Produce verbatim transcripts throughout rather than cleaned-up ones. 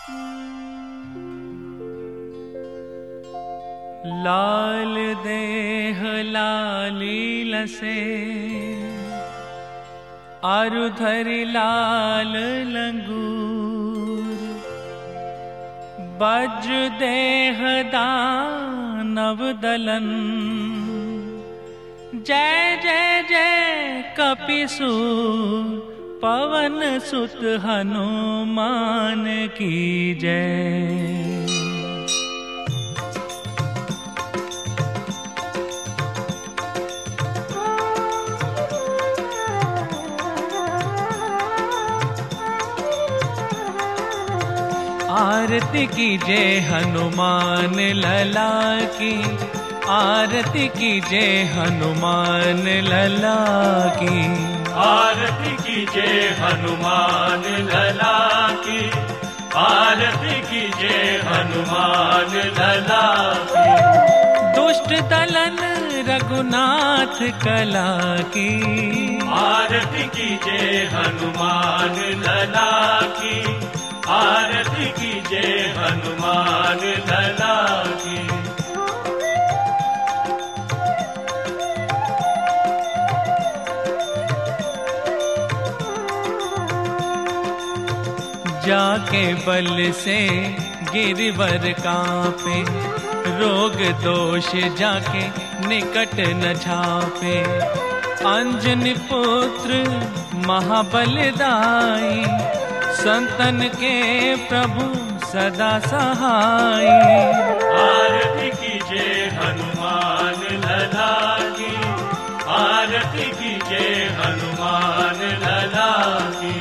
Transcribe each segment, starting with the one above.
लाल देह लाली लसे, आरुधरि लाल लंगूर। वज्र देह दानव दलन, जय जय जय कपिसूर। पवन सुत हनुमान की जय। आरती कीजिए हनुमान लला की, आरती कीजिए हनुमान लला की। आरती कीजिए हनुमान लला की, आरती कीजिए हनुमान लला की। दुष्ट दलन रघुनाथ कला की, आरती कीजिए हनुमान लला की, आरती कीजिए हनुमान लला की। जाके बल से गिरवर कांपे, रोग दोष जाके निकट न छापे। अंजनी पुत्र महाबलदाई, संतन के प्रभु सदा सहाय। आरती कीजिए हनुमान लला की, आरती कीजिए हनुमान लला की।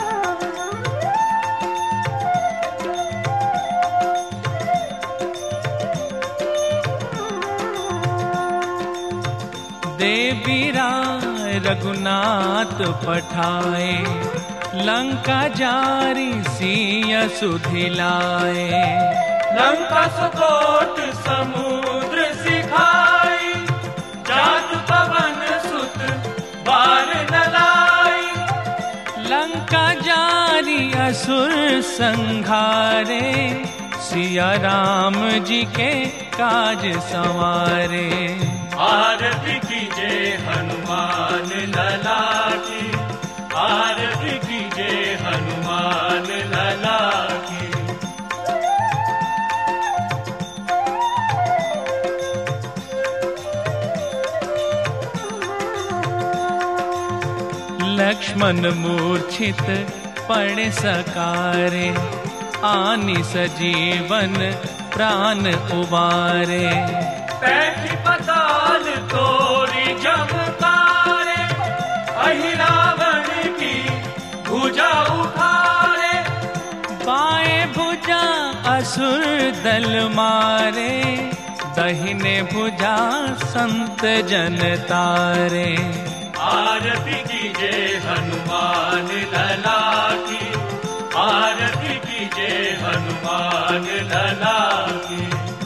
देवीरा रघुनाथ पठाए, लंका जारी सिया सुधिलाए। लंका सुकोट समुद्र सिखाई, जात पवन सुत बार न लाई। लंका जारी असुर संघारे, सिया राम जी के काज संवारे। आरती कीजिए हनुमान लला की, आरती कीजिए हनुमान लला की। लक्ष्मण मूर्छित पड़े सकारे, आनि सजीवन प्राण उबारे। पैठी पताल तोरी जमकारे, अहि रावण की भुजा उखारे। बाएं भुजा असुर दल मारे, दहिने भुजा संत जन तारे। आरती कीजिए हनुमान लला की, आरती कीजिए हनुमान लला की।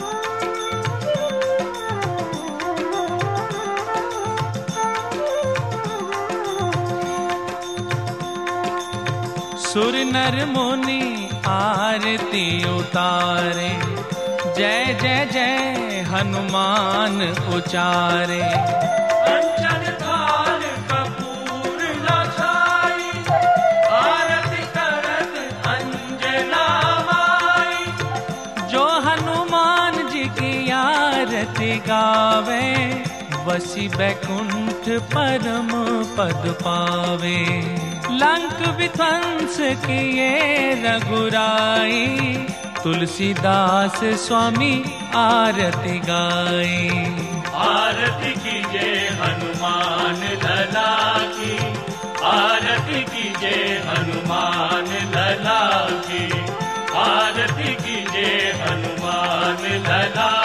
सुर नर मुनि आरती उतारे, जय जय जय हनुमान उचारे। कंचन थाल कपूर न छाई, आरती करत अंजना माई। जो हनुमान जी की आरती गावे, वसी बैकुंठ परम पद पावे। लंक विध्वंस किए रघुराई, तुलसीदास स्वामी आरती गाई। आरती कीजिए हनुमान लला की, आरती कीजिए हनुमान लला की, आरती कीजिए हनुमान लला